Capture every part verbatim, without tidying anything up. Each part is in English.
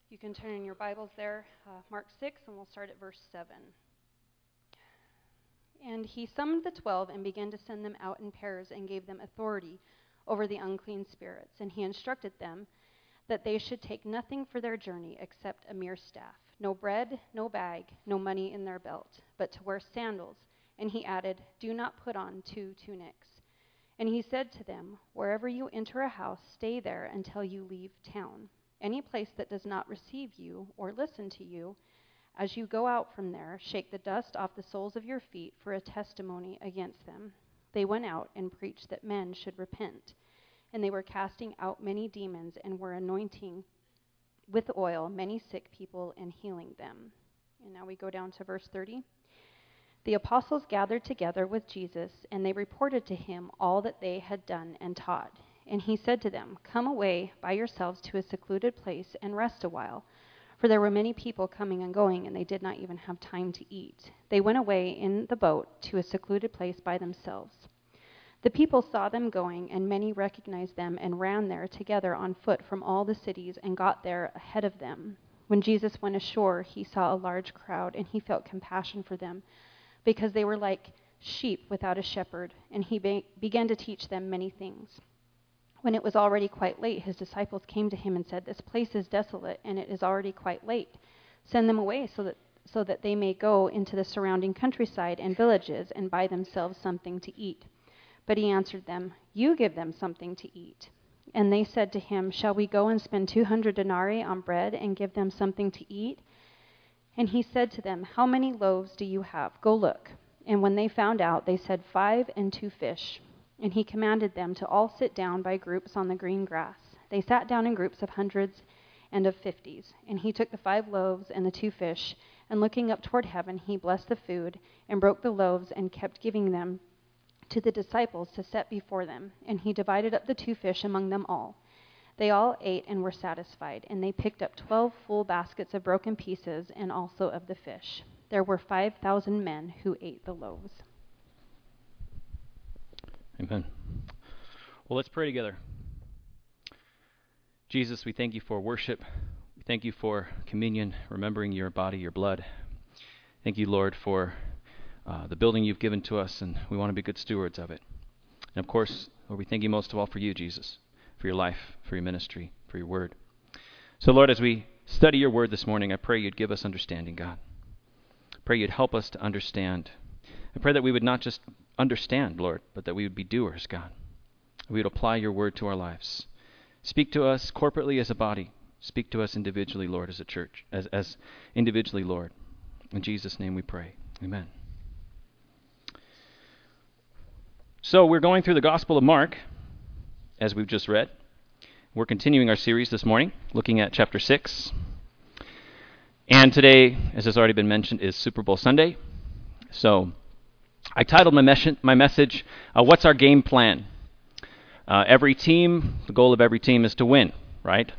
You can turn in your Bibles there, uh, Mark six, and we'll start at verse seven. And he summoned the twelve and began to send them out in pairs and gave them authority over the unclean spirits. And he instructed them that they should take nothing for their journey except a mere staff, no bread, no bag, no money in their belt, but to wear sandals. And he added, do not put on two tunics. And he said to them, wherever you enter a house, stay there until you leave town. Any place that does not receive you or listen to you, as you go out from there, shake the dust off the soles of your feet for a testimony against them. They went out and preached that men should repent. And they were casting out many demons and were anointing with oil many sick people and healing them. And now we go down to verse thirty. The apostles gathered together with Jesus, and they reported to him all that they had done and taught. And he said to them, come away by yourselves to a secluded place and rest a while. For there were many people coming and going, and they did not even have time to eat. They went away in the boat to a secluded place by themselves. The people saw them going, and many recognized them and ran there together on foot from all the cities and got there ahead of them. When Jesus went ashore, he saw a large crowd, and he felt compassion for them, because they were like sheep without a shepherd, and he be- began to teach them many things. When it was already quite late, his disciples came to him and said, this place is desolate, and it is already quite late. Send them away so that so that they may go into the surrounding countryside and villages and buy themselves something to eat. But he answered them, you give them something to eat. And they said to him, shall we go and spend two hundred denarii on bread and give them something to eat? And he said to them, how many loaves do you have? Go look. And when they found out, they said, five and two fish. And he commanded them to all sit down by groups on the green grass. They sat down in groups of hundreds and of fifties. And he took the five loaves and the two fish, and looking up toward heaven, he blessed the food, and broke the loaves, and kept giving them to the disciples to set before them. And he divided up the two fish among them all. They all ate and were satisfied, and they picked up twelve full baskets of broken pieces, and also of the fish. There were five thousand men who ate the loaves. Amen. Well, let's pray together. Jesus, we thank you for worship. We thank you for communion, remembering your body, your blood. Thank you, Lord, for uh, the building you've given to us, and we want to be good stewards of it. And of course, Lord, we thank you most of all for you, Jesus, for your life, for your ministry, for your word. So, Lord, as we study your word this morning, I pray you'd give us understanding, God. I pray you'd help us to understand. I pray that we would not just understand, Lord, but that we would be doers, God. We would apply your word to our lives. Speak to us corporately as a body. Speak to us individually, Lord, as a church, as, as individually, Lord. In Jesus' name we pray. Amen. So we're going through the Gospel of Mark, as we've just read. We're continuing our series this morning, looking at chapter six. And today, as has already been mentioned, is Super Bowl Sunday. So I titled my, mes- my message, uh, What's Our Game Plan? Uh, every team, the goal of every team is to win, right?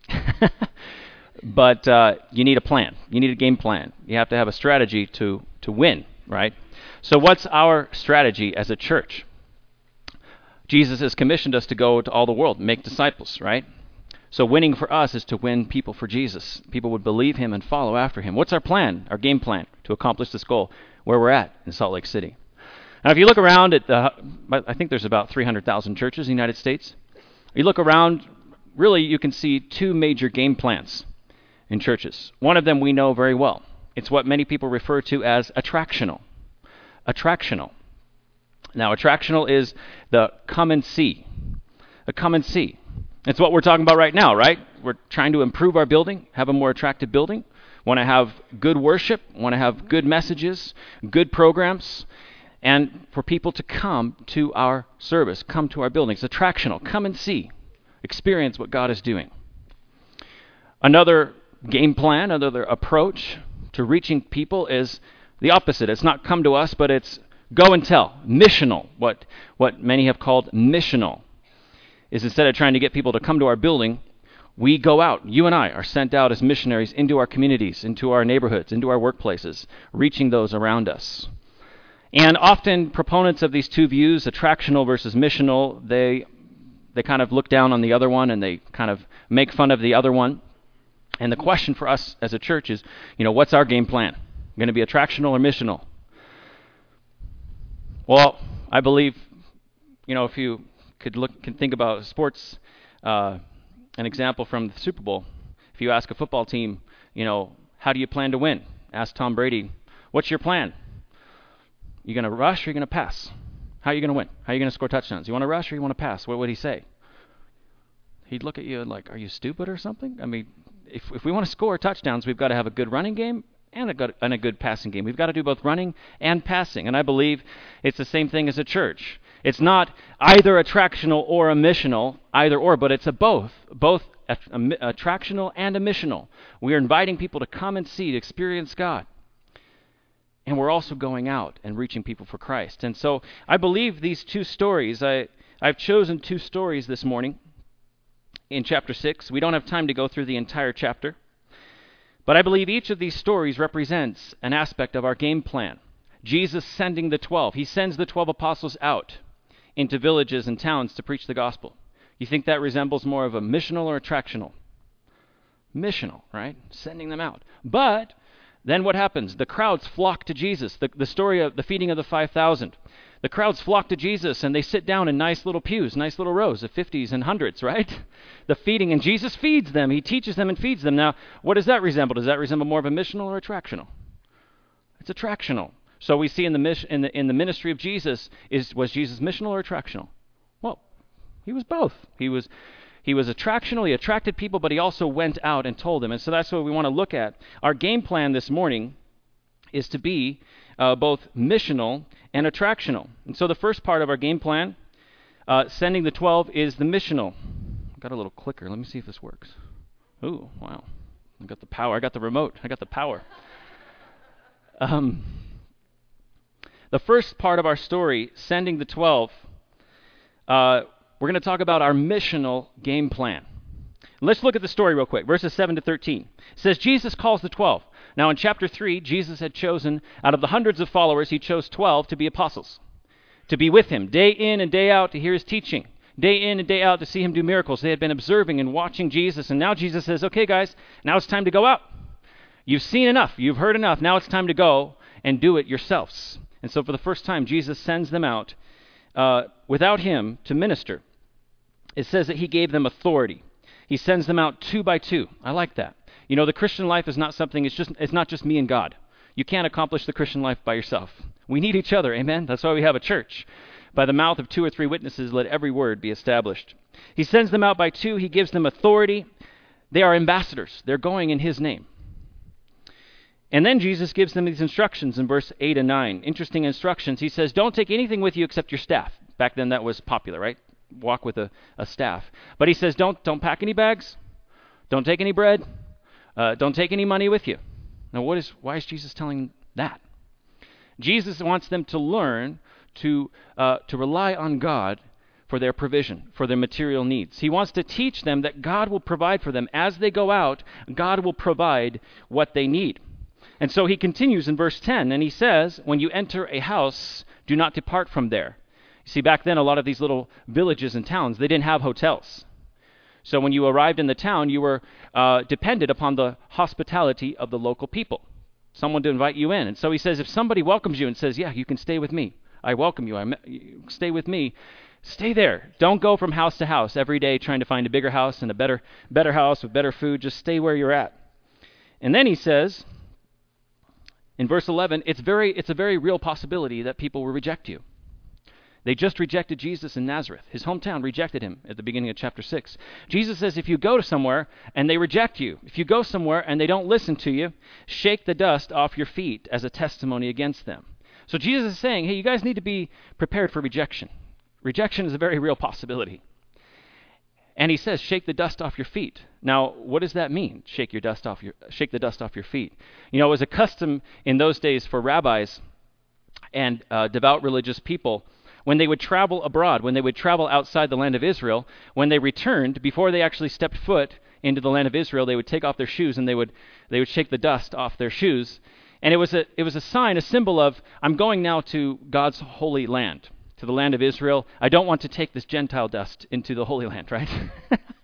But uh, you need a plan. You need a game plan. You have to have a strategy to, to win, right? So what's our strategy as a church? Jesus has commissioned us to go to all the world, make disciples, right? So winning for us is to win people for Jesus. People would believe him and follow after him. What's our plan, our game plan to accomplish this goal? Where we're at in Salt Lake City. Now, if you look around at the, I think there's about three hundred thousand churches in the United States. You look around, really you can see two major game plans in churches. One of them we know very well. It's what many people refer to as attractional. Attractional. Now, attractional is the come and see. A come and see. It's what we're talking about right now, right? We're trying to improve our building, have a more attractive building. Want to have good worship, want to have good messages, good programs, and for people to come to our service, come to our buildings. Attractional. Come and see. Experience what God is doing. Another game plan, another approach to reaching people is the opposite. It's not come to us, but it's go and tell. Missional. What, what many have called missional is instead of trying to get people to come to our building, we go out. You and I are sent out as missionaries into our communities, into our neighborhoods, into our workplaces, reaching those around us. And often proponents of these two views, attractional versus missional, they they kind of look down on the other one and they kind of make fun of the other one. And the question for us as a church is, you know, what's our game plan? Going to be attractional or missional? Well, I believe, you know, if you could look, can think about sports, uh, an example from the Super Bowl. If you ask a football team, you know, how do you plan to win? Ask Tom Brady, what's your plan? You going to rush or you going to pass? How are you going to win? How are you going to score touchdowns? You want to rush or you want to pass? What would he say? He'd look at you like, are you stupid or something? I mean, if if we want to score touchdowns, we've got to have a good running game and a good, and a good passing game. We've got to do both running and passing. And I believe it's the same thing as a church. It's not either attractional or a missional, either or, but it's a both, both a, a, a attractional and a missional. We are inviting people to come and see, to experience God. And we're also going out and reaching people for Christ. And so I believe these two stories, I, I've chosen two stories this morning in chapter six. We don't have time to go through the entire chapter. But I believe each of these stories represents an aspect of our game plan. Jesus sending the twelve. He sends the twelve apostles out into villages and towns to preach the gospel. You think that resembles more of a missional or attractional? Missional, right? Sending them out. But then what happens? The crowds flock to Jesus. The, the story of the feeding of the five thousand. The crowds flock to Jesus and they sit down in nice little pews, nice little rows of fifties and hundreds, right? The feeding, and Jesus feeds them. He teaches them and feeds them. Now, what does that resemble? Does that resemble more of a missional or attractional? It's attractional. So we see in the mission, in the in the ministry of Jesus, is was Jesus missional or attractional? Well, he was both. He was he was attractional. He attracted people, but he also went out and told them. And so that's what we want to look at. Our game plan this morning is to be uh, both missional and attractional. And so the first part of our game plan, uh, sending the twelve, is the missional. I've got a little clicker. Let me see if this works. Ooh, wow. I got the power. I got the remote. I got the power. Um, the first part of our story, sending the twelve, uh, we're going to talk about our missional game plan. Let's look at the story real quick. Verses seven to thirteen. It says, Jesus calls the twelve. Now in chapter three, Jesus had chosen, out of the hundreds of followers, he chose twelve to be apostles, to be with him day in and day out to hear his teaching, day in and day out to see him do miracles. They had been observing and watching Jesus, and now Jesus says, okay guys, now it's time to go out. You've seen enough. You've heard enough. Now it's time to go and do it yourselves. And so for the first time, Jesus sends them out uh, without him to minister. It says that he gave them authority. He sends them out two by two. I like that. You know, the Christian life is not something, it's just it's not just me and God. You can't accomplish the Christian life by yourself. We need each other, amen? That's why we have a church. By the mouth of two or three witnesses, let every word be established. He sends them out by two. He gives them authority. They are ambassadors. They're going in his name. And then Jesus gives them these instructions in verse eight and nine. Interesting instructions. He says, don't take anything with you except your staff. Back then that was popular, right? Walk with a, a staff. But he says, don't don't pack any bags. Don't take any bread. Uh, don't take any money with you. Now, what is why is Jesus telling that? Jesus wants them to learn to uh, to rely on God for their provision, for their material needs. He wants to teach them that God will provide for them. As they go out, God will provide what they need. And so he continues in verse ten, and he says, when you enter a house, do not depart from there. You see, back then, a lot of these little villages and towns, they didn't have hotels. So when you arrived in the town, you were uh, dependent upon the hospitality of the local people, someone to invite you in. And so he says, if somebody welcomes you and says, yeah, you can stay with me. I welcome you. I me- stay with me. Stay there. Don't go from house to house every day trying to find a bigger house and a better better house with better food. Just stay where you're at. And then he says, in verse eleven, it's very it's a very real possibility that people will reject you. They just rejected Jesus in Nazareth. His hometown rejected him at the beginning of chapter six. Jesus says if you go to somewhere and they reject you, if you go somewhere and they don't listen to you, shake the dust off your feet as a testimony against them. So Jesus is saying, hey, you guys need to be prepared for rejection. Rejection is a very real possibility. And he says, shake the dust off your feet. Now, what does that mean? Shake your dust off your shake the dust off your feet. You know, it was a custom in those days for rabbis and uh, devout religious people, when they would travel abroad, when they would travel outside the land of Israel, when they returned, before they actually stepped foot into the land of Israel, they would take off their shoes and they would they would shake the dust off their shoes. And it was a it was a sign, a symbol of, I'm going now to God's holy land, to the land of Israel. I don't want to take this Gentile dust into the Holy Land, right?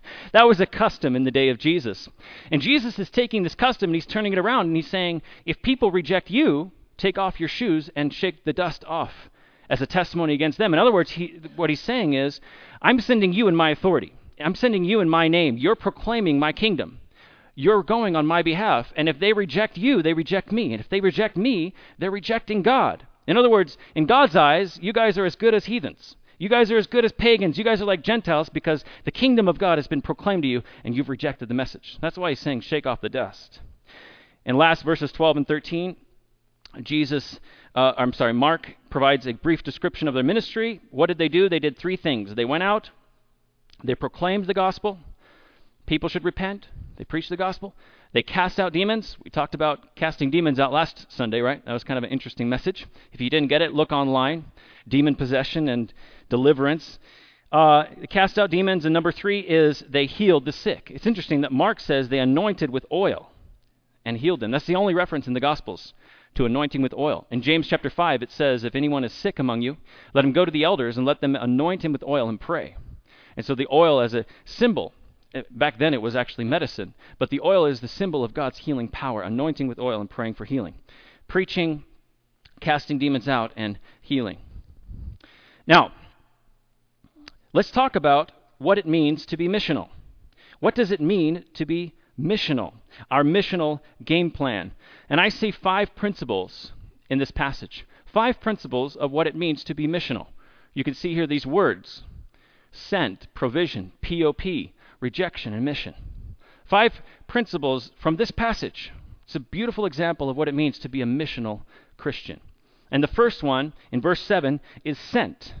That was a custom in the day of Jesus. And Jesus is taking this custom and he's turning it around and he's saying, if people reject you, take off your shoes and shake the dust off as a testimony against them. In other words, he, what he's saying is, I'm sending you in my authority. I'm sending you in my name. You're proclaiming my kingdom. You're going on my behalf. And if they reject you, they reject me. And if they reject me, they're rejecting God. In other words, in God's eyes, you guys are as good as heathens. You guys are as good as pagans. You guys are like Gentiles because the kingdom of God has been proclaimed to you and you've rejected the message. That's why he's saying shake off the dust. In last verses twelve and thirteen, Jesus, uh, I'm sorry, Mark provides a brief description of their ministry. What did they do? They did three things. They went out, they proclaimed the gospel. People should repent. They preached the gospel. They cast out demons. We talked about casting demons out last Sunday, right? That was kind of an interesting message. If you didn't get it, look online. Demon possession and deliverance. Uh, they cast out demons. And number three is they healed the sick. It's interesting that Mark says they anointed with oil and healed them. That's the only reference in the Gospels to anointing with oil. In James chapter five, it says, if anyone is sick among you, let him go to the elders and let them anoint him with oil and pray. And so the oil as a symbol, back then it was actually medicine, but the oil is the symbol of God's healing power, anointing with oil and praying for healing. Preaching, casting demons out, and healing. Now, let's talk about what it means to be missional. What does it mean to be missional? Our missional game plan. And I see five principles in this passage. Five principles of what it means to be missional. You can see here these words: sent, provision, P O P, rejection, and mission. Five principles from this passage. It's a beautiful example of what it means to be a missional Christian. And the first one, in verse seven, is sent.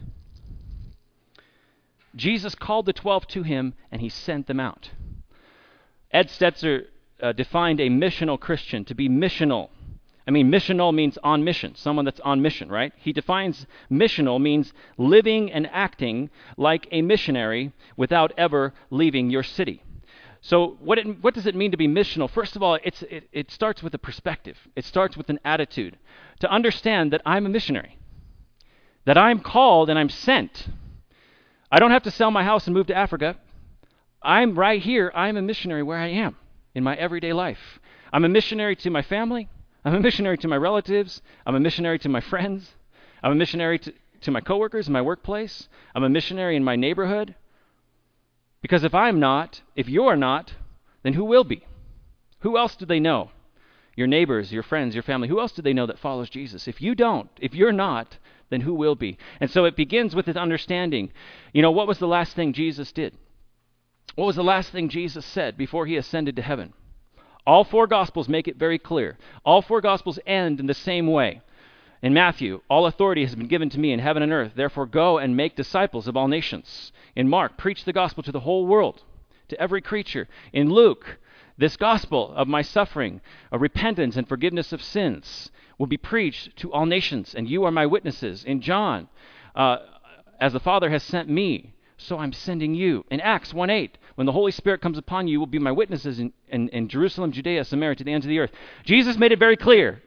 Jesus called the twelve to him, and he sent them out. Ed Stetzer uh, defined a missional Christian to be missional. I mean, missional means on mission, someone that's on mission, right? He defines missional means living and acting like a missionary without ever leaving your city. So what it, what does it mean to be missional? First of all, it's, it, it starts with a perspective. It starts with an attitude. To understand that I'm a missionary, that I'm called and I'm sent. I don't have to sell my house and move to Africa. I'm right here. I'm a missionary where I am in my everyday life. I'm a missionary to my family. I'm a missionary to my relatives. I'm a missionary to my friends. I'm a missionary to, to my coworkers in my workplace. I'm a missionary in my neighborhood. Because if I'm not, if you're not, then who will be? Who else do they know? Your neighbors, your friends, your family. Who else do they know that follows Jesus? If you don't, if you're not, then who will be? And so it begins with this understanding. You know, what was the last thing Jesus did? What was the last thing Jesus said before he ascended to heaven? All four Gospels make it very clear. All four Gospels end in the same way. In Matthew, all authority has been given to me in heaven and earth. Therefore go and make disciples of all nations. In Mark, preach the gospel to the whole world, to every creature. In Luke, this gospel of my suffering, of repentance and forgiveness of sins, will be preached to all nations, and you are my witnesses. In John, uh, as the Father has sent me, so I'm sending you. In Acts one eight, when the Holy Spirit comes upon you, you will be my witnesses in, in, in Jerusalem, Judea, Samaria, to the ends of the earth. Jesus made it very clear,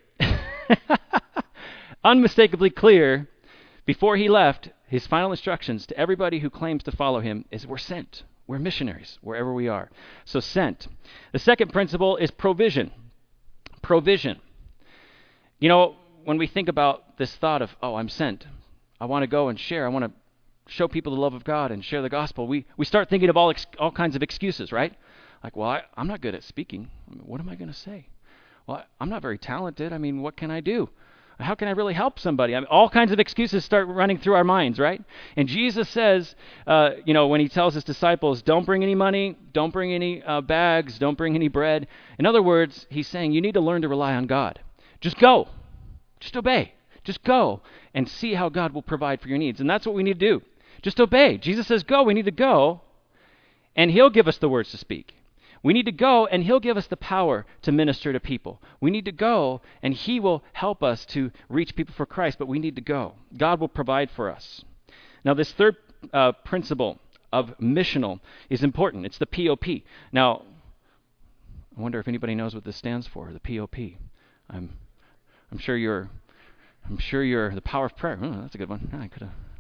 unmistakably clear, before he left, his final instructions to everybody who claims to follow him is we're sent. We're missionaries wherever we are. So sent. The second principle is provision. Provision. You know, when we think about this thought of, oh, I'm sent, I want to go and share, I want to show people the love of God and share the gospel, we, we start thinking of all ex- all kinds of excuses, right? Like, well, I, I'm not good at speaking. I mean, what am I going to say? Well, I, I'm not very talented. I mean, what can I do? How can I really help somebody? I mean, all kinds of excuses start running through our minds, right? And Jesus says, uh, you know, when he tells his disciples, don't bring any money, don't bring any uh, bags, don't bring any bread. In other words, he's saying you need to learn to rely on God. Just go. Just obey. Just go and see how God will provide for your needs. And that's what we need to do. Just obey. Jesus says go. We need to go, and he'll give us the words to speak. We need to go, and he'll give us the power to minister to people. We need to go, and he will help us to reach people for Christ, but we need to go. God will provide for us. Now, this third uh, principle of missional is important. It's the P O P. Now, I wonder if anybody knows what this stands for, the P O P. I'm, I'm sure you're, I'm sure you're the power of prayer. Oh, that's a good one. I could have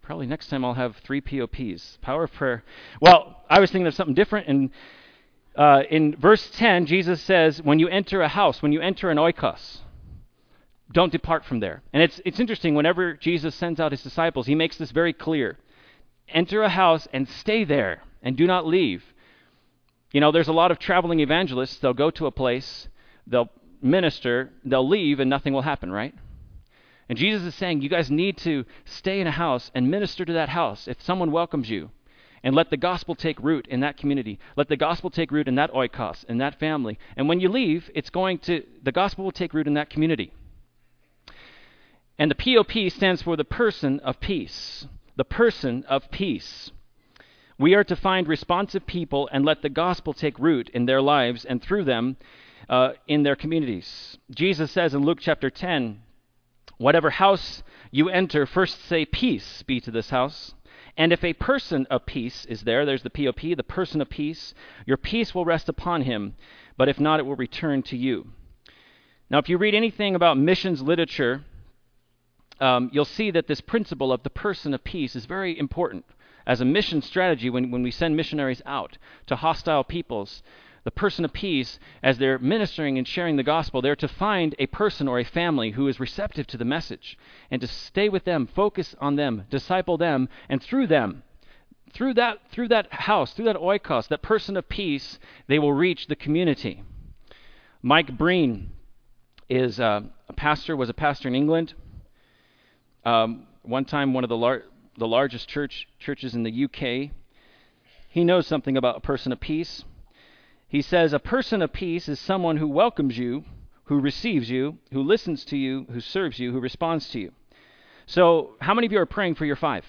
Probably next time I'll have three P O Ps. Power of prayer. Well, I was thinking of something different. And uh, in verse ten, Jesus says, when you enter a house, when you enter an oikos, don't depart from there. And it's it's interesting, whenever Jesus sends out his disciples, he makes this very clear. Enter a house and stay there and do not leave. You know, there's a lot of traveling evangelists. They'll go to a place, they'll minister, they'll leave, and nothing will happen, right? And Jesus is saying, you guys need to stay in a house and minister to that house if someone welcomes you, and let the gospel take root in that community. Let the gospel take root in that oikos, in that family. And when you leave, it's going to, the gospel will take root in that community. And the P O P stands for the person of peace. The person of peace. We are to find responsive people and let the gospel take root in their lives and through them uh, in their communities. Jesus says in Luke chapter ten, whatever house you enter, first say, peace be to this house. And if a person of peace is there, there's the P O P, the person of peace, your peace will rest upon him, but if not, it will return to you. Now, if you read anything about missions literature, um, you'll see that this principle of the person of peace is very important. As a mission strategy, when, when we send missionaries out to hostile peoples, the person of peace, as they're ministering and sharing the gospel, they're to find a person or a family who is receptive to the message and to stay with them, focus on them, disciple them, and through them, through that through that house, through that oikos, that person of peace, they will reach the community. Mike Breen is uh, a pastor, was a pastor in England. Um, one time, one of the, lar- the largest church churches in the U K. He knows something about a person of peace. He says, a person of peace is someone who welcomes you, who receives you, who listens to you, who serves you, who responds to you. So how many of you are praying for your five?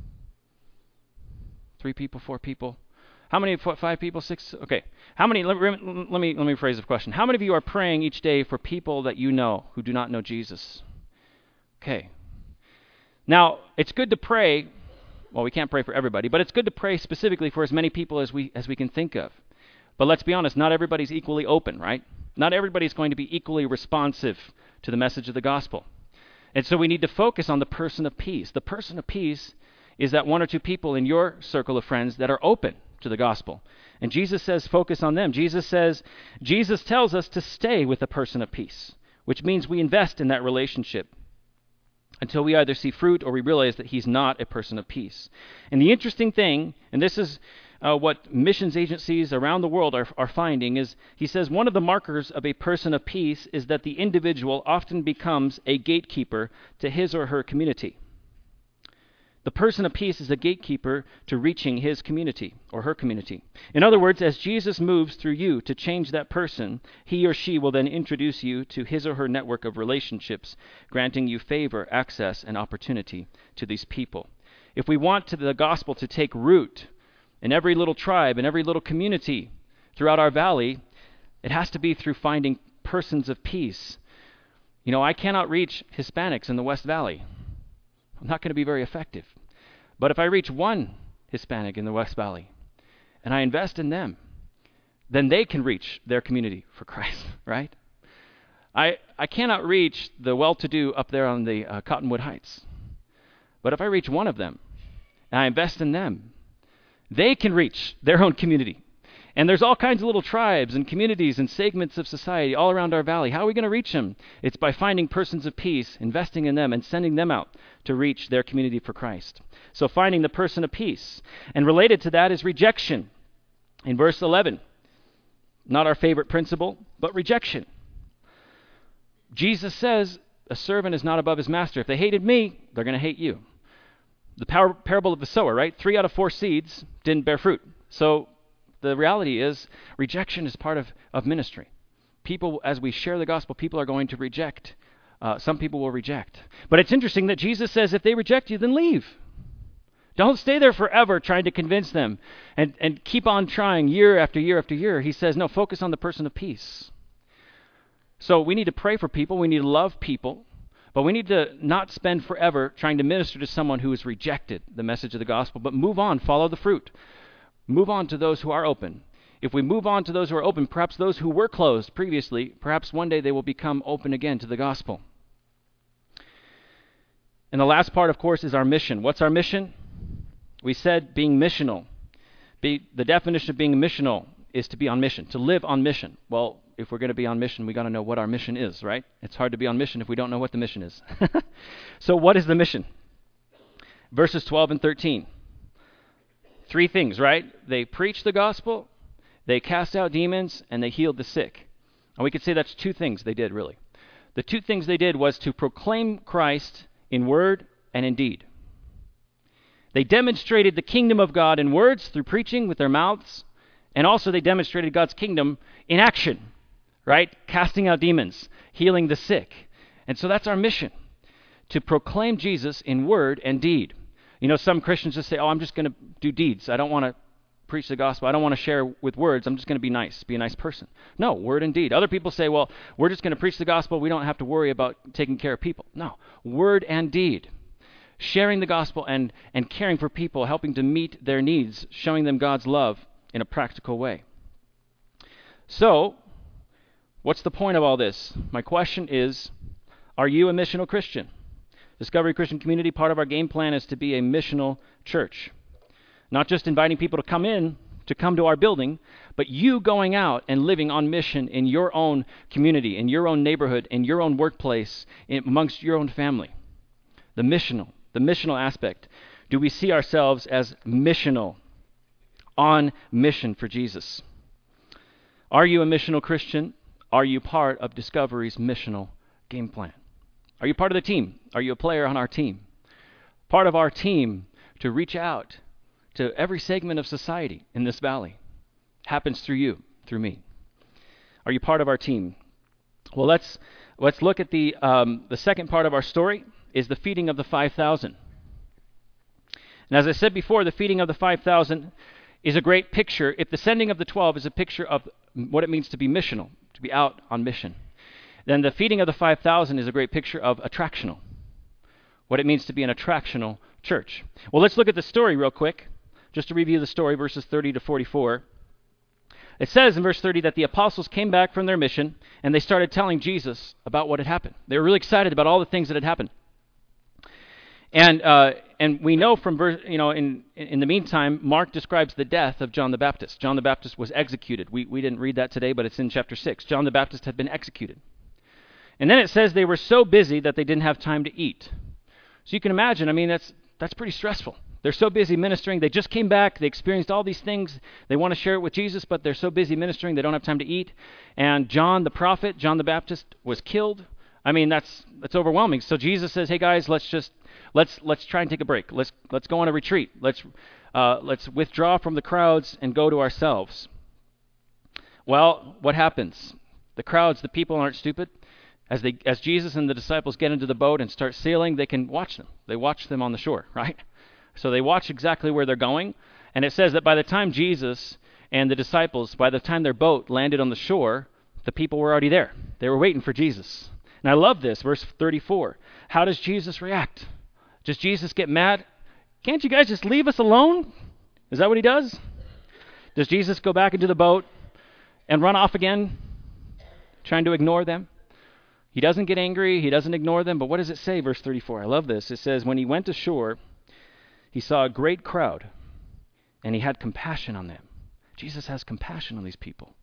Three people, four people? How many, four, five people, six? Okay. How many, let, let me let me phrase the question. How many of you are praying each day for people that you know who do not know Jesus? Okay. Now, it's good to pray. Well, we can't pray for everybody, but it's good to pray specifically for as many people as we as we can think of. But let's be honest, not everybody's equally open, right? Not everybody's going to be equally responsive to the message of the gospel. And so we need to focus on the person of peace. The person of peace is that one or two people in your circle of friends that are open to the gospel. And Jesus says focus on them. Jesus says, Jesus tells us to stay with the person of peace, which means we invest in that relationship until we either see fruit or we realize that he's not a person of peace. And the interesting thing, and this is uh, what missions agencies around the world are, are finding, is he says one of the markers of a person of peace is that the individual often becomes a gatekeeper to his or her community. The person of peace is a gatekeeper to reaching his community or her community. In other words, as Jesus moves through you to change that person, he or she will then introduce you to his or her network of relationships, granting you favor, access, and opportunity to these people. If we want to the gospel to take root in every little tribe, in every little community throughout our valley, it has to be through finding persons of peace. You know, I cannot reach Hispanics in the West Valley. I'm not going to be very effective. But if I reach one Hispanic in the West Valley and I invest in them, then they can reach their community for Christ, right? I I cannot reach the well-to-do up there on the uh, Cottonwood Heights. But if I reach one of them and I invest in them, they can reach their own community. And there's all kinds of little tribes and communities and segments of society all around our valley. How are we going to reach them? It's by finding persons of peace, investing in them, and sending them out to reach their community for Christ. So finding the person of peace. And related to that is rejection. In verse eleven, not our favorite principle, but rejection. Jesus says a servant is not above his master. If they hated me, they're going to hate you. The par- parable of the sower, right? Three out of four seeds didn't bear fruit. So the reality is rejection is part of, of ministry. People, as we share the gospel, people are going to reject. Uh, some people will reject. But it's interesting that Jesus says if they reject you, then leave. Don't stay there forever trying to convince them and, and keep on trying year after year after year. He says, no, focus on the person of peace. So we need to pray for people. We need to love people. But we need to not spend forever trying to minister to someone who has rejected the message of the gospel, but move on, follow the fruit. Move on to those who are open. If we move on to those who are open, perhaps those who were closed previously, perhaps one day they will become open again to the gospel. And the last part, of course, is our mission. What's our mission? We said being missional. Be, the definition of being missional is to be on mission, to live on mission. Well, if we're going to be on mission, we got to know what our mission is, right? It's hard to be on mission if we don't know what the mission is. So what is the mission? Verses twelve and thirteen. Three things, right? They preached the gospel, they cast out demons, and they healed the sick. And we could say that's two things they did, really. The two things they did was to proclaim Christ in word and in deed. They demonstrated the kingdom of God in words through preaching with their mouths, and also they demonstrated God's kingdom in action, right? Casting out demons, healing the sick. And so that's our mission, to proclaim Jesus in word and deed. You know, some Christians just say, oh, I'm just going to do deeds. I don't want to preach the gospel. I don't want to share with words. I'm just going to be nice, be a nice person. No, word and deed. Other people say, well, we're just going to preach the gospel. We don't have to worry about taking care of people. No, word and deed. Sharing the gospel and, and caring for people, helping to meet their needs, showing them God's love in a practical way. So, what's the point of all this? My question is, are you a missional Christian? Discovery Christian Community, part of our game plan is to be a missional church. Not just inviting people to come in, to come to our building, but you going out and living on mission in your own community, in your own neighborhood, in your own workplace, in, amongst your own family. The missional, the missional aspect. Do we see ourselves as missional, on mission for Jesus? Are you a missional Christian? Are you part of Discovery's missional game plan? Are you part of the team? Are you a player on our team? Part of our team to reach out to every segment of society in this valley happens through you, through me. Are you part of our team? Well, let's let's look at the um, the second part of our story is the feeding of the five thousand. And as I said before, the feeding of the five thousand is a great picture. If the sending of the twelve is a picture of what it means to be missional, to be out on mission, then the feeding of the five thousand is a great picture of attractional, what it means to be an attractional church. Well, let's look at the story real quick, just to review the story, verses thirty to forty-four. It says in verse thirty that the apostles came back from their mission, and they started telling Jesus about what had happened. They were really excited about all the things that had happened. And uh, and we know from, verse, you know, in in the meantime, Mark describes the death of John the Baptist. John the Baptist was executed. We we didn't read that today, but it's in chapter six. John the Baptist had been executed. And then it says they were so busy that they didn't have time to eat. So you can imagine, I mean, that's that's pretty stressful. They're so busy ministering. They just came back. They experienced all these things. They want to share it with Jesus, but they're so busy ministering they don't have time to eat. And John the prophet, John the Baptist, was killed. I mean, that's that's overwhelming. So Jesus says, "Hey guys, let's just let's let's try and take a break. Let's let's go on a retreat. Let's uh, let's withdraw from the crowds and go to ourselves." Well, what happens? The crowds, the people aren't stupid. As they as Jesus and the disciples get into the boat and start sailing, they can watch them. They watch them on the shore, right? So they watch exactly where they're going. And it says that by the time Jesus and the disciples, by the time their boat landed on the shore, the people were already there. They were waiting for Jesus. And I love this, verse thirty-four. How does Jesus react? Does Jesus get mad? Can't you guys just leave us alone? Is that what he does? Does Jesus go back into the boat and run off again, trying to ignore them? He doesn't get angry. He doesn't ignore them. But what does it say, verse thirty-four? I love this. It says, when he went ashore, he saw a great crowd, and he had compassion on them. Jesus has compassion on these people.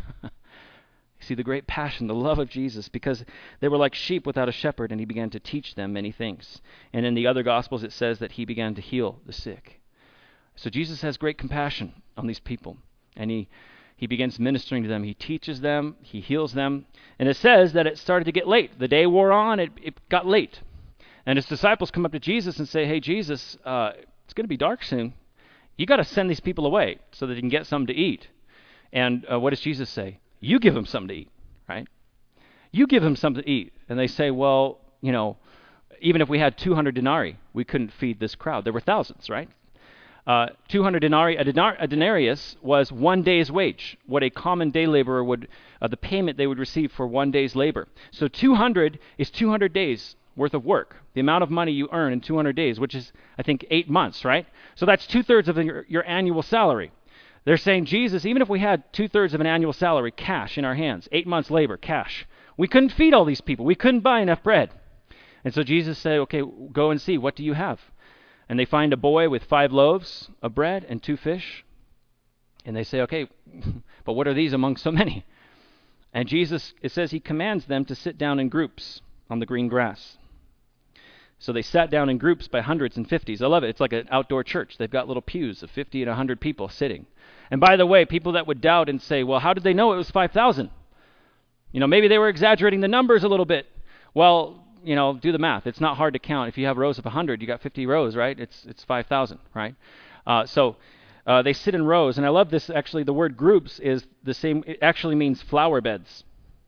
You see the great passion, the love of Jesus, because they were like sheep without a shepherd, and he began to teach them many things. And in the other Gospels, it says that he began to heal the sick. So Jesus has great compassion on these people, and he He begins ministering to them. He teaches them. He heals them. And it says that it started to get late. The day wore on. It, it got late. And his disciples come up to Jesus and say, hey, Jesus, uh, it's going to be dark soon. You got to send these people away so that they can get something to eat. And uh, what does Jesus say? You give them something to eat, right? You give them something to eat. And they say, well, you know, even if we had two hundred denarii, we couldn't feed this crowd. There were thousands, right? Uh, two hundred denarii, a, denar- a denarius was one day's wage, what a common day laborer would, uh, the payment they would receive for one day's labor. So two hundred is two hundred days worth of work, the amount of money you earn in two hundred days, which is, I think, eight months, right? So that's two-thirds of your, your annual salary. They're saying, Jesus, even if we had two-thirds of an annual salary cash in our hands, eight months labor, cash, we couldn't feed all these people. We couldn't buy enough bread. And so Jesus said, okay, go and see, what do you have? And they find a boy with five loaves of bread and two fish. And they say, okay, but what are these among so many? And Jesus, it says he commands them to sit down in groups on the green grass. So they sat down in groups by hundreds and fifties. I love it. It's like an outdoor church. They've got little pews of fifty and one hundred people sitting. And by the way, people that would doubt and say, well, how did they know it was five thousand? You know, maybe they were exaggerating the numbers a little bit. Well, you know, do the math. It's not hard to count. If you have rows of one hundred, you got fifty rows, right? It's it's five thousand, right? Uh, so uh, they sit in rows. And I love this, actually. The word groups is the same. It actually means flower beds.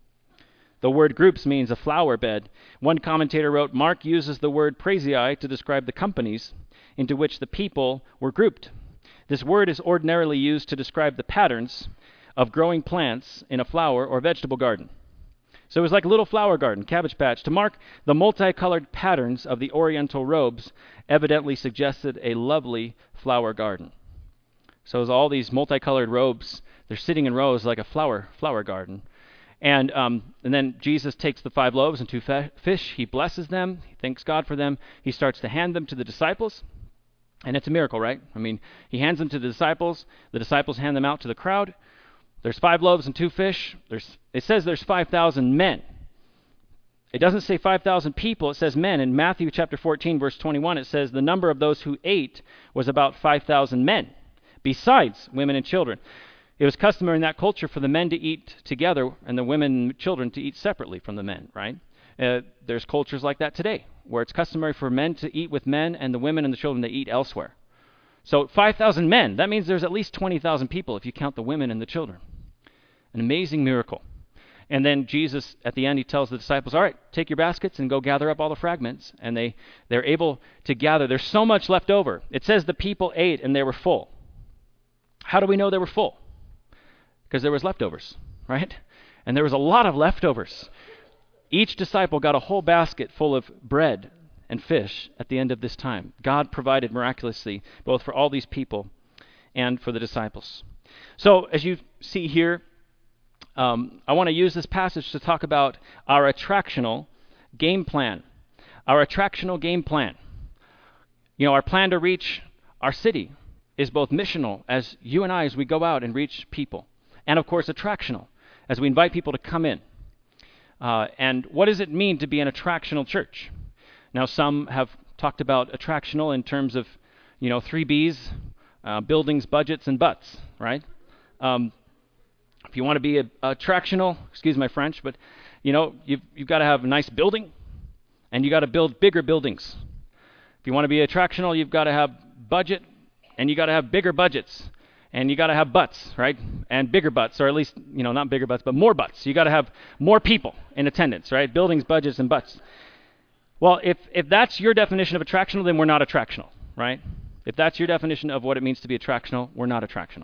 The word groups means a flower bed. One commentator wrote, Mark uses the word praesei to describe the companies into which the people were grouped. This word is ordinarily used to describe the patterns of growing plants in a flower or vegetable garden. So it was like a little flower garden, cabbage patch. To Mark, the multicolored patterns of the oriental robes evidently suggested a lovely flower garden. So as all these multicolored robes, they're sitting in rows like a flower flower garden. And um, and then Jesus takes the five loaves and two fe- fish. He blesses them. He thanks God for them. He starts to hand them to the disciples. And it's a miracle, right? I mean, he hands them to the disciples. The disciples hand them out to the crowd. There's five loaves and two fish. There's, it says there's five thousand men. It doesn't say five thousand people. It says men. In Matthew chapter fourteen, verse twenty-one, it says the number of those who ate was about five thousand men, besides women and children. It was customary in that culture for the men to eat together and the women and children to eat separately from the men, right? Uh, there's cultures like that today, where it's customary for men to eat with men and the women and the children to eat elsewhere. So five thousand men, that means there's at least twenty thousand people if you count the women and the children. An amazing miracle. And then Jesus, at the end, he tells the disciples, all right, take your baskets and go gather up all the fragments. And they, they're able to gather. There's so much left over. It says the people ate and they were full. How do we know they were full? Because there was leftovers, right? And there was a lot of leftovers. Each disciple got a whole basket full of bread and fish at the end of this time. God provided miraculously both for all these people and for the disciples. So as you see here, um, I want to use this passage to talk about our attractional game plan. Our attractional game plan. You know, our plan to reach our city is both missional, as you and I, as we go out and reach people. And, of course, attractional, as we invite people to come in. Uh, and what does it mean to be an attractional church? Now, some have talked about attractional in terms of, you know, three B's, uh, buildings, budgets, and butts, right? Um, if you want to be a, attractional, excuse my French, but, you know, you've, you've got to have a nice building, and you've got to build bigger buildings. If you want to be attractional, you've got to have budget, and you've got to have bigger budgets. And you got to have butts, right? And bigger butts, or at least, you know, not bigger butts, but more butts. You got to have more people in attendance, right? Buildings, budgets, and butts. Well, if if that's your definition of attractional, then we're not attractional, right? If that's your definition of what it means to be attractional, we're not attractional.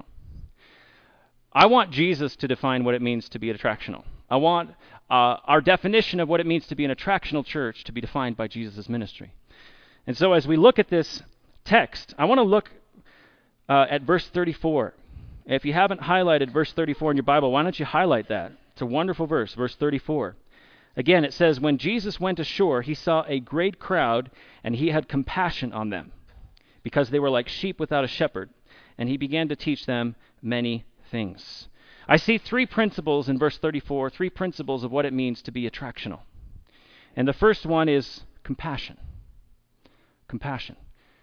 I want Jesus to define what it means to be attractional. I want uh, our definition of what it means to be an attractional church to be defined by Jesus' ministry. And so as we look at this text, I want to look Uh, at verse thirty-four. If you haven't highlighted verse thirty-four in your Bible, why don't you highlight that? It's a wonderful verse, verse thirty-four. Again, it says, when Jesus went ashore, he saw a great crowd, and he had compassion on them, because they were like sheep without a shepherd, and he began to teach them many things. I see three principles in verse thirty-four, three principles of what it means to be attractional. And the first one is compassion. Compassion.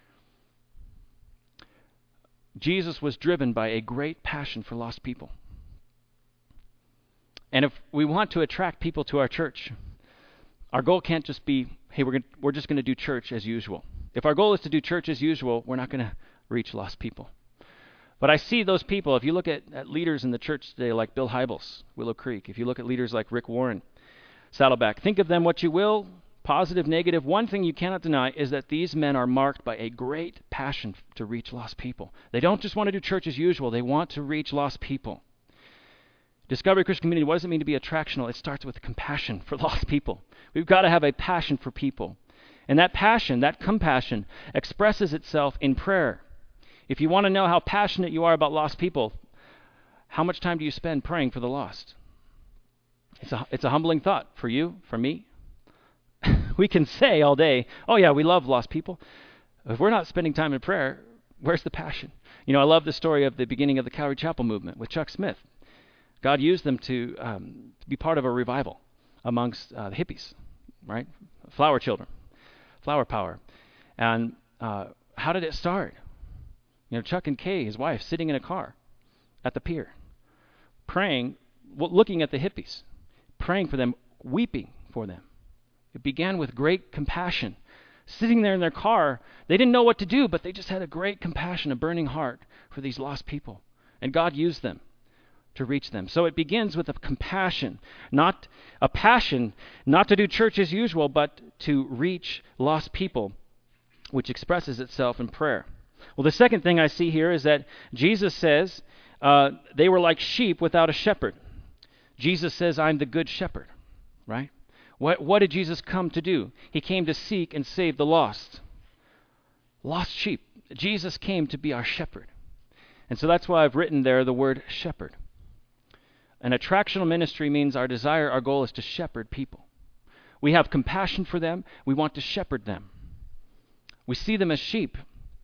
Jesus was driven by a great passion for lost people. And if we want to attract people to our church, our goal can't just be, hey, we're gonna, we're just going to do church as usual. If our goal is to do church as usual, we're not going to reach lost people. But I see those people, if you look at, at leaders in the church today like Bill Hybels, Willow Creek, if you look at leaders like Rick Warren, Saddleback, think of them what you will, positive, negative. One thing you cannot deny is that these men are marked by a great passion to reach lost people. They don't just want to do church as usual. They want to reach lost people. Discovery Christian Community, what does it mean to be attractional? It starts with compassion for lost people. We've got to have a passion for people. And that passion, that compassion, expresses itself in prayer. If you want to know how passionate you are about lost people, how much time do you spend praying for the lost? It's a, it's a humbling thought for you, for me. we can say all day, oh yeah, we love lost people. If we're not spending time in prayer, where's the passion? You know, I love the story of the beginning of the Calvary Chapel movement with Chuck Smith. God used them to um, be part of a revival amongst uh, the hippies, right? Flower children, flower power. And uh, how did it start? You know, Chuck and Kay, his wife, sitting in a car at the pier, praying, well, looking at the hippies, praying for them, weeping for them. It began with great compassion. Sitting there in their car, they didn't know what to do, but they just had a great compassion, a burning heart for these lost people. And God used them to reach them. So it begins with a compassion, not a passion, not to do church as usual, but to reach lost people, which expresses itself in prayer. Well, the second thing I see here is that Jesus says uh, they were like sheep without a shepherd. Jesus says, I'm the good shepherd, right? What, what did Jesus come to do? He came to seek and save the lost. Lost sheep. Jesus came to be our shepherd. And so that's why I've written there the word shepherd. An attractional ministry means our desire, our goal is to shepherd people. We have compassion for them. We want to shepherd them. We see them as sheep.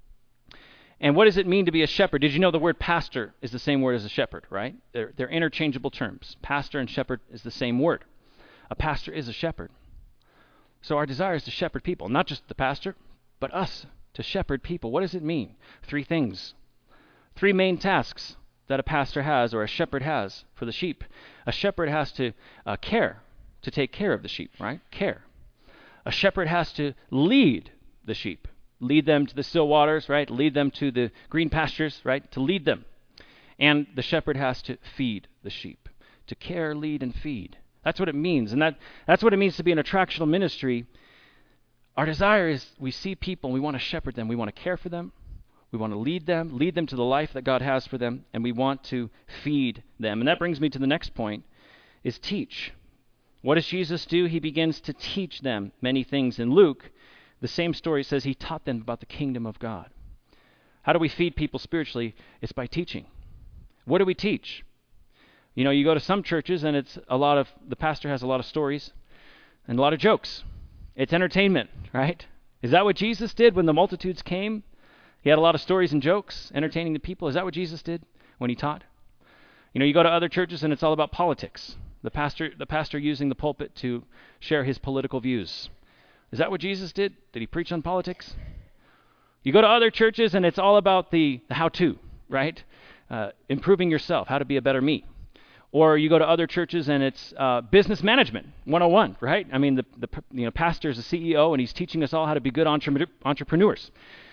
And what does it mean to be a shepherd? Did you know the word pastor is the same word as a shepherd, right? They're, they're interchangeable terms. Pastor and shepherd is the same word. A pastor is a shepherd. So our desire is to shepherd people, not just the pastor, but us to shepherd people. What does it mean? Three things. Three main tasks that a pastor has or a shepherd has for the sheep. A shepherd has to uh, care, to take care of the sheep, right? Care. A shepherd has to lead the sheep. Lead them to the still waters, right? Lead them to the green pastures, right? To lead them. And the shepherd has to feed the sheep. To care, lead, and feed. That's what it means. And that, that's what it means to be an attractional ministry. Our desire is we see people and we want to shepherd them. We want to care for them. We want to lead them, lead them to the life that God has for them. And we want to feed them. And that brings me to the next point, is teach. What does Jesus do? He begins to teach them many things. In Luke, the same story says he taught them about the kingdom of God. How do we feed people spiritually? It's by teaching. What do we teach? You know, you go to some churches and it's a lot of, the pastor has a lot of stories and a lot of jokes. It's entertainment, right? Is that what Jesus did when the multitudes came? He had a lot of stories and jokes, entertaining the people. Is that what Jesus did when he taught? You know, you go to other churches and it's all about politics. The pastor, the pastor using the pulpit to share his political views. Is that what Jesus did? Did he preach on politics? You go to other churches and it's all about the, the how-to, right? Uh, improving yourself, how to be a better me. Or you go to other churches and it's uh, business management one oh one, right? I mean, the, the you know pastor is a C E O and he's teaching us all how to be good entre- entrepreneurs.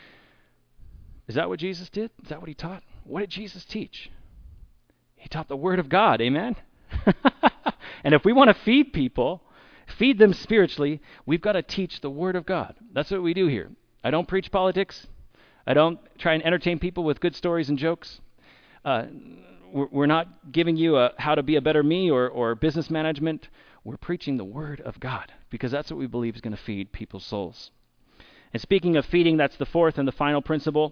Is that what Jesus did? Is that what he taught? What did Jesus teach? He taught the Word of God, amen? And if we want to feed people, feed them spiritually, we've got to teach the Word of God. That's what we do here. I don't preach politics. I don't try and entertain people with good stories and jokes. Uh, we're not giving you a how to be a better me or, or business management. We're preaching the Word of God because that's what we believe is going to feed people's souls. And speaking of feeding, that's the fourth and the final principle.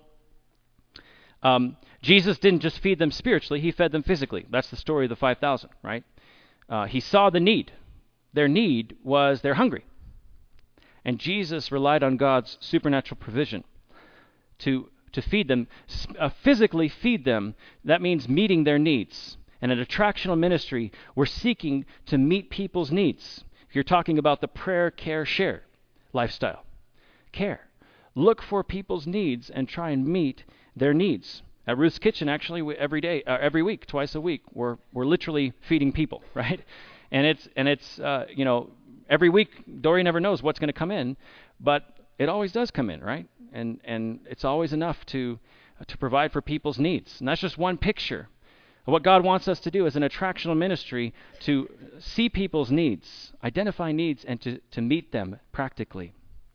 Um, Jesus didn't just feed them spiritually, he fed them physically. That's the story of the five thousand, right? Uh, he saw the need. Their need was they're hungry. And Jesus relied on God's supernatural provision to to feed them, uh, physically feed them. That means meeting their needs. And in attractional ministry, we're seeking to meet people's needs. If you're talking about the prayer, care, share lifestyle, care. Look for people's needs and try and meet their needs. At Ruth's Kitchen, actually, we, every day, uh, every week, twice a week, we're we're literally feeding people, right? And it's and it's uh, you know every week. Dory never knows what's going to come in, but it always does come in, right? And and it's always enough to uh, to provide for people's needs. And that's just one picture of what God wants us to do as an attractional ministry, to see people's needs, identify needs, and to, to meet them practically.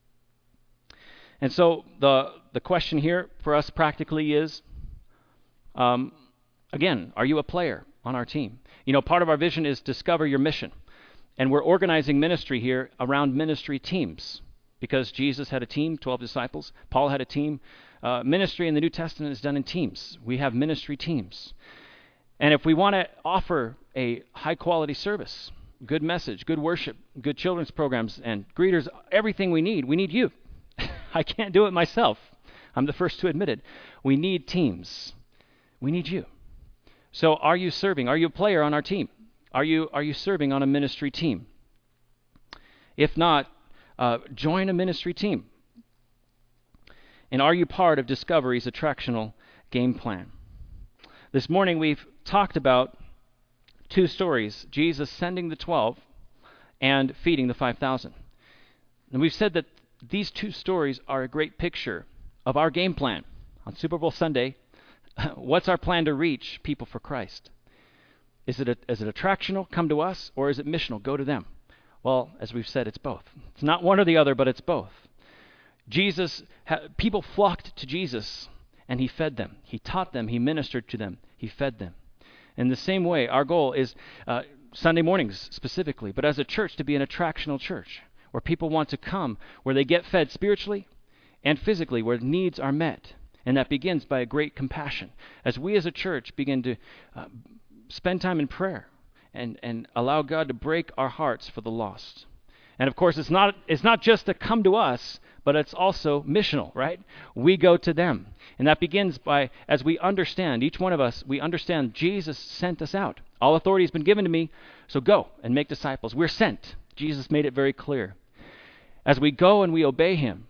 And so the the question here for us practically is, um, again, are you a player on our team? You know, part of our vision is discover your mission. And we're organizing ministry here around ministry teams. Because Jesus had a team, twelve disciples. Paul had a team. Uh, ministry in the New Testament is done in teams. We have ministry teams. And if we want to offer a high-quality service, good message, good worship, good children's programs, and greeters, everything we need. We need you. I can't do it myself. I'm the first to admit it. We need teams. We need you. So are you serving? Are you a player on our team? Are you are you serving on a ministry team? If not, uh, join a ministry team. And are you part of Discovery's attractional game plan? This morning we've talked about two stories, Jesus sending the twelve and feeding the five thousand. And we've said that these two stories are a great picture of our game plan. On Super Bowl Sunday, what's our plan to reach people for Christ? Is it, a, is it attractional, come to us, or is it missional, go to them? Well, as we've said, it's both. It's not one or the other, but it's both. Jesus, ha, people flocked to Jesus, and he fed them. He taught them. He ministered to them. He fed them. In the same way, our goal is uh, Sunday mornings specifically, but as a church to be an attractional church, where people want to come, where they get fed spiritually and physically, where needs are met. And that begins by a great compassion. As we as a church begin to uh, spend time in prayer and, and allow God to break our hearts for the lost. And of course, it's not it's not just to come to us, but it's also missional, right? We go to them. And that begins by, as we understand, each one of us, we understand Jesus sent us out. All authority has been given to me, so go and make disciples. We're sent. Jesus made it very clear. As we go and we obey him,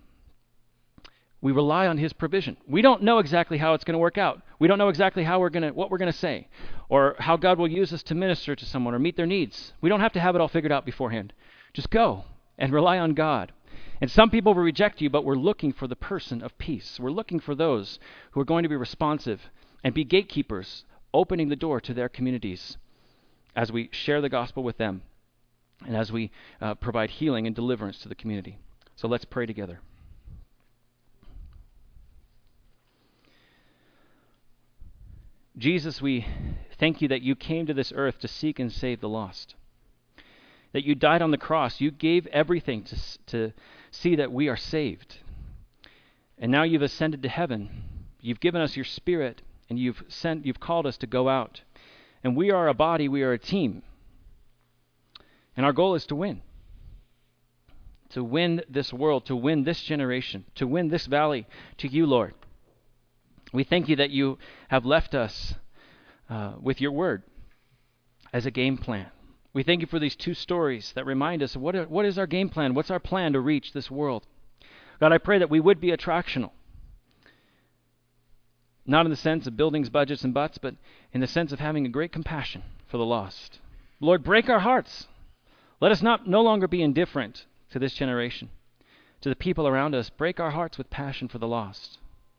we rely on his provision. We don't know exactly how it's going to work out. We don't know exactly how we're going to, what we're going to say, or how God will use us to minister to someone or meet their needs. We don't have to have it all figured out beforehand. Just go and rely on God. And some people will reject you, but we're looking for the person of peace. We're looking for those who are going to be responsive and be gatekeepers, opening the door to their communities as we share the gospel with them and as we uh, provide healing and deliverance to the community. So let's pray together. Jesus, we thank you that you came to this earth to seek and save the lost. That you died on the cross. You gave everything to, to see that we are saved. And now you've ascended to heaven. You've given us your Spirit, and you've sent, you've called us to go out. And we are a body, we are a team. And our goal is to win. To win this world, to win this generation, to win this valley to you, Lord. We thank you that you have left us uh, with your word as a game plan. We thank you for these two stories that remind us of what, are, what is our game plan? What's our plan to reach this world? God, I pray that we would be attractional. Not in the sense of buildings, budgets, and butts, but in the sense of having a great compassion for the lost. Lord, break our hearts. Let us not no longer be indifferent to this generation, to the people around us. Break our hearts with passion for the lost.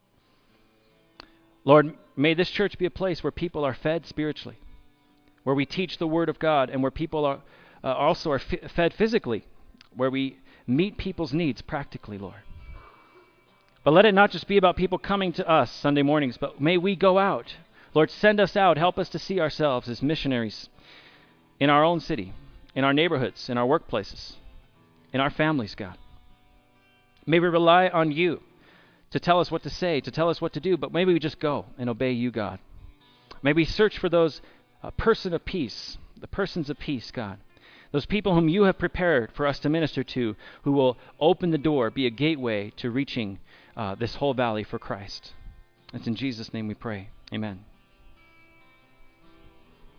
Lord, may this church be a place where people are fed spiritually, where we teach the Word of God, and where people are uh, also are f- fed physically, where we meet people's needs practically, Lord. But let it not just be about people coming to us Sunday mornings, but may we go out. Lord, send us out. Help us to see ourselves as missionaries in our own city, in our neighborhoods, in our workplaces, in our families, God. May we rely on you to tell us what to say, to tell us what to do, but maybe we just go and obey you, God. May we search for those uh, person of peace, the persons of peace, God. Those people whom you have prepared for us to minister to, who will open the door, be a gateway to reaching uh, this whole valley for Christ. It's in Jesus' name we pray. Amen.